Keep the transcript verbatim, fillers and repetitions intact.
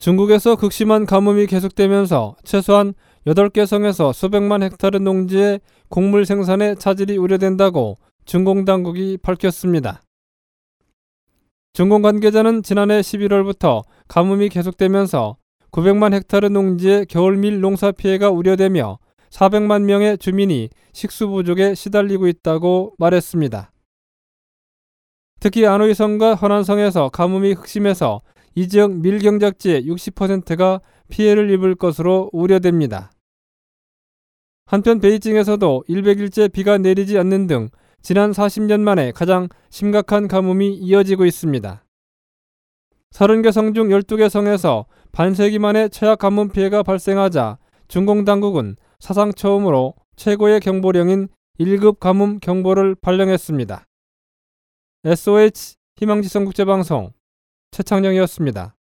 중국에서 극심한 가뭄이 계속되면서 최소한 여덟 개 성에서 수백만 헥타르 농지의 곡물 생산에 차질이 우려된다고 중공 당국이 밝혔습니다. 중공 관계자는 지난해 십일월부터 가뭄이 계속되면서 구백만 헥타르 농지의 겨울밀 농사 피해가 우려되며 사백만 명의 주민이 식수 부족에 시달리고 있다고 말했습니다. 특히 안후이성과 허난성에서 가뭄이 극심해서 이 지역 밀 경작지의 육십 퍼센트가 피해를 입을 것으로 우려됩니다. 한편 베이징에서도 일백 일째 비가 내리지 않는 등 지난 사십 년 만에 가장 심각한 가뭄이 이어지고 있습니다. 서른 개 성 중 열두 개 성에서 반세기 만에 최악 가뭄 피해가 발생하자 중공 당국은 사상 처음으로 최고의 경보령인 일 급 가뭄 경보를 발령했습니다. 에스오에이치 희망지성 국제방송 최창영이었습니다.